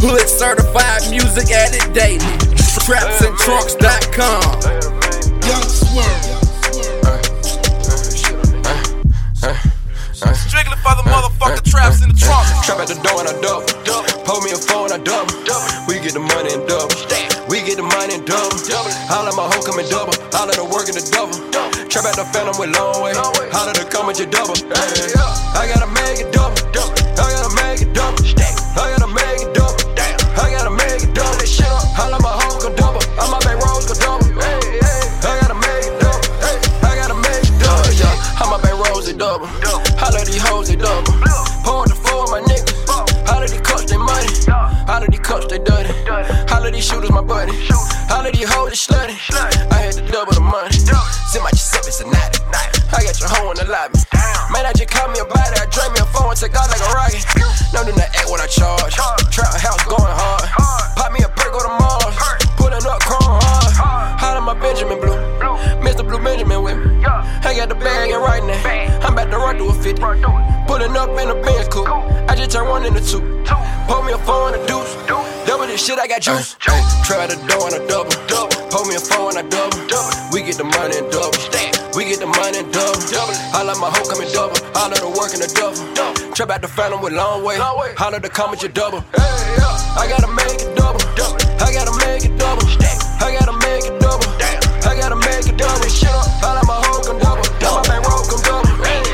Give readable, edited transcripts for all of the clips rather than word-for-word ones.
Hood certified music addict daily. Trapsandtrunks.com. Young Swerve. Strictly for the motherfucking traps in the trunk. Trap at the door and I double. Pull me a phone, I double. We get the money in double. We get the money in double. Holla my hoe coming double. Holla the work in the double. Trap at the phantom with long way. Holla the come with your double. I gotta make it double. I gotta make it double. I gotta make it double. I gotta make it double. Holla my hoe come double. All my back rolls go double. I gotta make it double. I gotta make it double. All my back rolls they double. Holla these hoes they double. Pouring the floor my niggas. Holla these cups they money. Holla these cups they dirty. Holla these shooters my buddy. Holla these hoes they slutty. I had to double the money. Send my Giuseppe a night. I got your hoe in the lobby. Man, I just call me a body. I drain me a phone and take out like a rocket. No do not act when I charge. Trap house going hard. Pop me a perk, go to Mars. Pulling up chrome hard. Holla my Benjamin Blue. Mr. Blue Benjamin with me. I got the bag and right now I'm about to run through a 50. Pulling up in a Benz coupe. I just turned one into two. Pull me a phone and a deuce. Double this shit, I got juice. Try the door and a double. Pull me a phone and a double. We get the money in double. We get the money in double. Holla my hoe coming double. Holla the work in the double. Trap out the phantom with long way. Holla the come with your double. I gotta make it double. I gotta make it double. I gotta make it double. I gotta make it double. Holla my hoe come double. My back roll come double.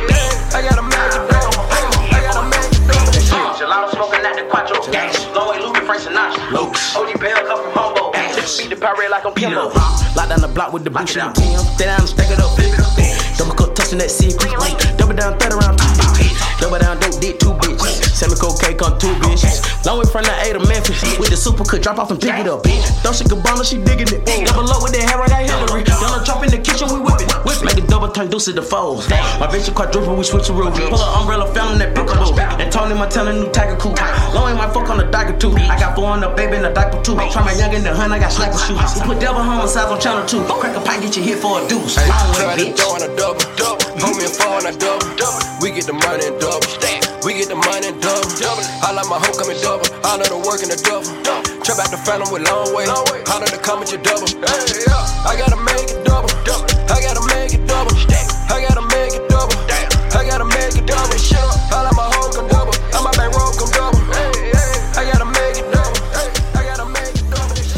I gotta make it double. I gotta make it double. Gelato smoking at the Quattro. Long way Louis Frank Sinatra. OG Bell come from Humboldt. Beat the pirate like I'm Kimbo. Lock down the block with the boots in the team. Stay down and stack it up. Double cup touching that seed. Double down, third around two bitches. Double down, dope, did two bitches. Semi cocaine on two bitches. Long way from the A to Memphis. With the super could drop off and pick it up. Dolce Gabbana, she digging it. Double up with that hair, I got Hillary. Donald Trump in the kitchen, we whip it. Make a double turn, deuce to the foes. My bitch a quadruple, we switch a rule. Pull an umbrella, found that pickable. And Tony Montana, new Tiger Coupe. Long way my fuck on the Diker too. I got 4 on the baby in the diaper too. Try my young in the hunt, I got sniper shoes. We put devil homicides on channel 2. Crack a pint, get you hit for a deuce. Try the door and a double. Pull me a phone and a double. We get the money in double. We get the money in double. Holla my hoe coming double. Holla the work in the double. Trap out the phantom with long way. Holla the come with your double. I gotta make